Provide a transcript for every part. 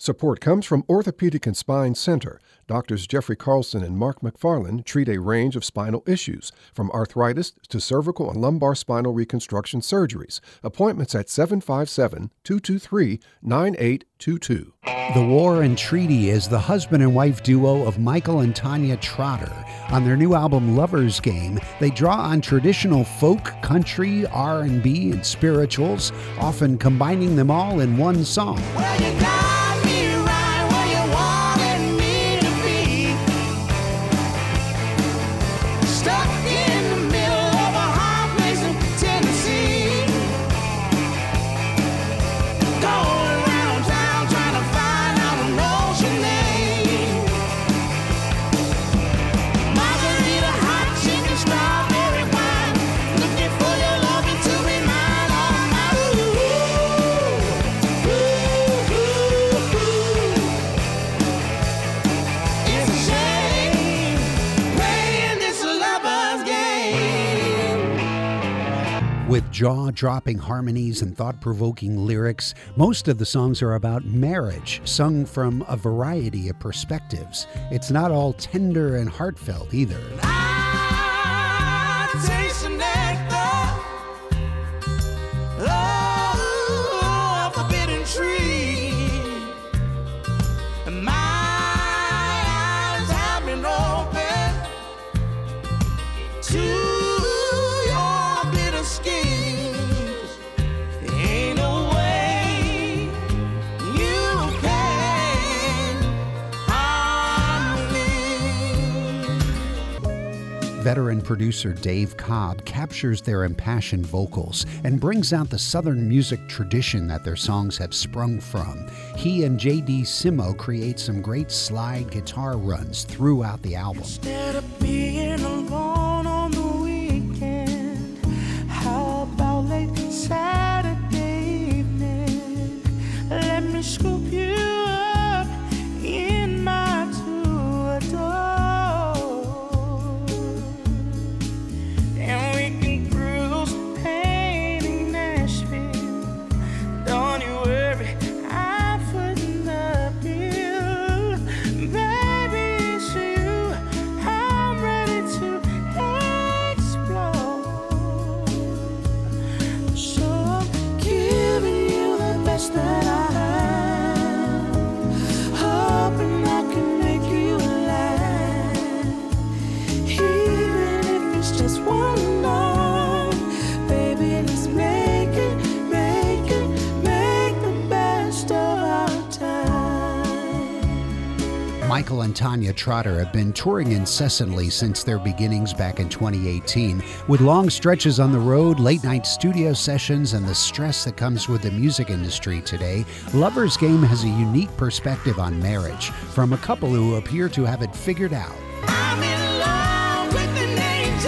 Support comes from Orthopedic and Spine Center. Doctors Jeffrey Carlson and Mark McFarland treat a range of spinal issues, from arthritis to cervical and lumbar spinal reconstruction surgeries. Appointments at 757-223-9822. The War and Treaty is the husband and wife duo of Michael and Tanya Trotter. On their new album, Lover's Game, they draw on traditional folk, country, R&B, and spirituals, often combining them all in one song. Well, you got me right where you wanted me to be. Stuck in the middle of a hot place in Tennessee. Going around town trying to find out who knows your name. Margarita, hot chicken, strawberry wine. Looking for your loving to be mine, oh my. It's a shame playing this lover's game. With jaw-dropping harmonies and thought-provoking lyrics, most of the songs are about marriage, sung from a variety of perspectives. It's not all tender and heartfelt either. I taste the nectar of a forbidden tree. And my eyes have been open to your bitter schemes. There ain't no way you can harm me. Veteran producer Dave Cobb captures their impassioned vocals and brings out the Southern music tradition that their songs have sprung from. He and J.D. Simo create some great slide guitar runs throughout the album. Instead of being alone on the weekend, how about late Saturday evening? Let me scoop you up in my two-door, and we can cruise painting Nashville. Don't you worry, I footing the bill. Baby, it's you I'm ready to explore. So I'm giving you the best that I have, hoping I can make you laugh, even if it's just one night. Baby, let's make the best of our time. Michael and Tanya Trotter have been touring incessantly since their beginnings back in 2018, with long stretches on the road, late-night studio sessions, and the stress that comes with the music industry today. Lover's Game has a unique perspective on marriage from a couple who appear to have it figured out. I'm in love with an angel.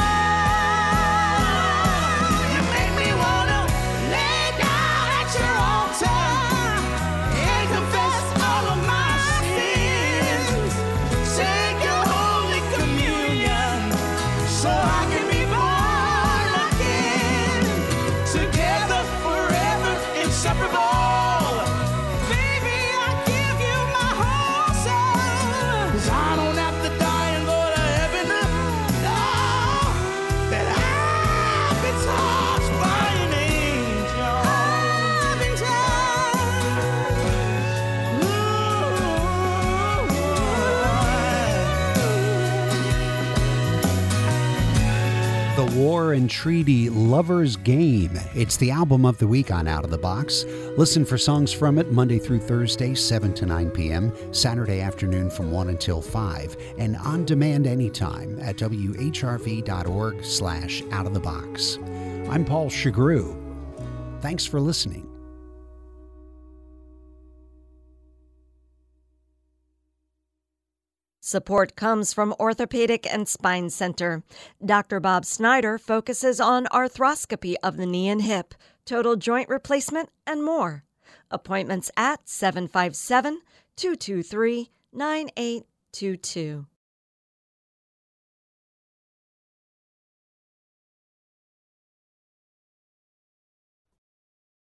You make me wanna lay down at your altar and confess all of my sins. Take your holy communion so I can be born again. Together forever, inseparable. Baby, I give you my whole self. 'Cause I don't have to die and go to heaven. No, but I've been touched by an angel. I've been touched. The War and Treaty Lover's Game. It's the album of the week on Out of the Box. Listen for songs from it Monday through Thursday, 7 to 9 p.m., Saturday afternoon from 1 until 5, and on demand anytime at whrv.org/outofthebox. I'm Paul Chagru. Thanks for listening. Support comes from Orthopedic and Spine Center. Dr. Bob Snyder focuses on arthroscopy of the knee and hip, total joint replacement, and more. Appointments at 757-223-9822.